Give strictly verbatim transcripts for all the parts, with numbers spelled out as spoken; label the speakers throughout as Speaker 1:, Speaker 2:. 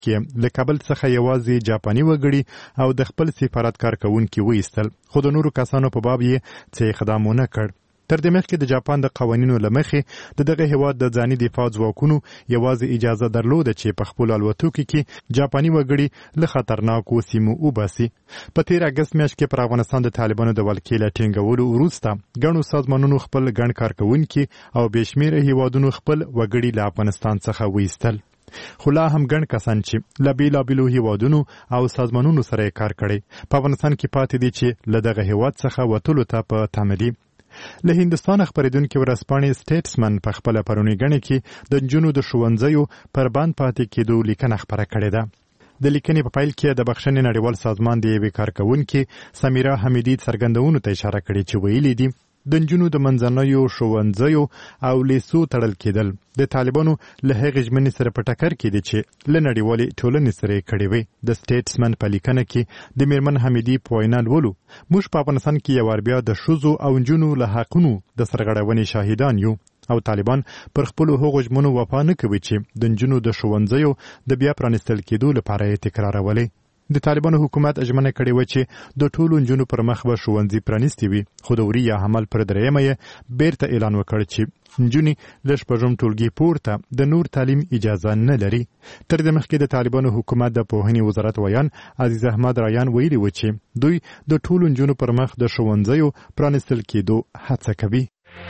Speaker 1: کې له کابل څخه یوازې جاپاني وګړي او د خپل سفارت کارکونکي وایستل، خو د نورو کسانو په باب یې څه اقدام ونه کړ. تر دې مخکې د جاپان د قوانینو له مخې د دغه هیواد د ځاني دفاع ځواکونو یوازې اجازه درلوده چې په خپلو الوتکو کې جاپاني وګړي له خطرناکو سیمو وباسي. په تېر اګست میاشت کې پر افغانستان د طالبانو د ولکې له ټینګولو وروسته ګڼو سازمانونو خپل ګڼ کارکوونکي او بې شمېره هیوادونو خپل وګړي له افغانستان څخه وایستل. خو لا هم ګڼ کسان چې له بېلابېلو هیوادونو او سازمانونو سره یې کار کړی په افغانستان کې پاتې دي چې له دغه هیواد څخه وتلو ته په تمه دي. له هندستان خبرېدونکي ورځپاڼې سټیټسمن په خپله پرونۍ ګڼه کې د نجونو د ښوونځیو پر بند پاتې کېدو لیکنه خپره کړې ده. د لیکنې په پیل کې د بخښنې نړیوال سازمان د یوې کارکوونکي سمیرا حمیدي څرګندونو ته اشاره کړې چې ویلي دي د نجونو د منځنیو ښوونځیو او لیسو تړل کېدل د طالبانو له هغې ژمنې سره په ټکر کې دي چې له نړیوالې ټولنې سره یې کړې وې. د سټیټسمن په لیکنه کې د میرمن حمیدي په وینا لولو موږ په افغانستان کې یو وار بیا د ښځو او نجونو له حقونو د سرغړونې شاهدان یو او طالبان پر خپلو هغو ژمنو وفا نه کوي چې د نجونو د ښوونځیو د بیا پرانیستل کېدو لپاره یې تکرارولې. د طالبانو حکومت ژمنه کړې وه چې د ټولو نجونو پر مخ به ښوونځي پرانیستي وي، خو د وري یا حمل پر درېیمه یې بیرته اعلان وکړ چې نجونې له شپږم ټولګي پورته د نور تعلیم اجازه نه لري. تر دې مخکې د طالبانو حکومت د پوهنې وزارت ویان عزیز احمد رایان ویلي و چې دوی د ټولو نجونو پر مخ د ښوونځیو پرانیستل کېدو هڅه کوي.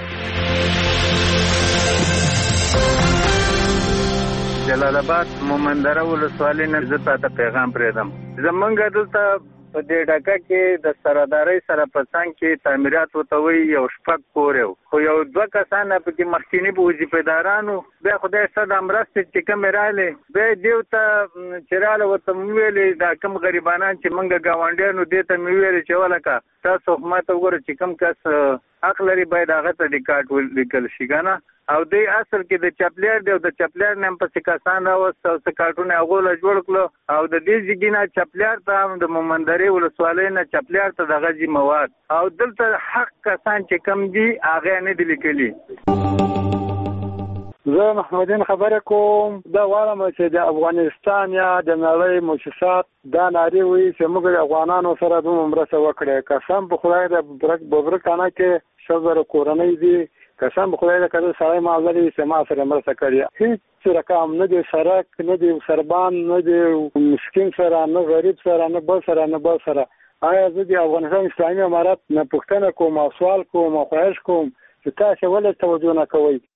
Speaker 2: جلال آباد مومندره ولسوالۍ نه زه تاته پیغام پرېږدم. زمونږ دلته په دې ډکه کې د سردارۍ سره په څنګ کې تعمیرات ورته وایي یو شپږ کور یو خو یو دوه کسان پکې مخکیني وظیفه‌دارانو بیا خدای ښه د مرستې چې کومې رالې بیا دې ته چې راله ورته مې ویلې دا کوم غریبانان چې موږ ګاونډیانو دې ته مې ویلې چې ولکه تاسو خو ما ته وګوره چې کوم کس حق لري باید هغه ته ریکارډ ولیکل شي که نه. او دی اصل کې د چپلیر دی او د چپلیر نه هم پسې کسان راوست او څه کارټونه هغو له جوړ کړو او د دې ځګي نه چپلیر ته هم د مومندرې ولسوالۍ نه چپلیر ته دغه ځي مواد او دلته حق کسان چې کم دي هغه نه دي لیکلي.
Speaker 3: زه محمدین خبره کوم. دا وایم چې د افغانستان یا د نړۍ مؤسسات دا نارې وایي چې موږ د افغانانو سره دومره مرسته وکړې. قسم په خدای د ببرکانه کې شل زره کورنۍ دي، قسم په خدای د کله سړی معامله دي چې ما سره مرسته کړې. هېڅ رقم نه دی سړک نه دی سربان نه دی مسکین سره نه غریب سره نه بل سره نه بل سره. آیا زه د افغانستان اسلامي امارت نه پوښتنه کوم او سوال کوم او خواهش کوم چې تاسو ولې توجه نه کوئ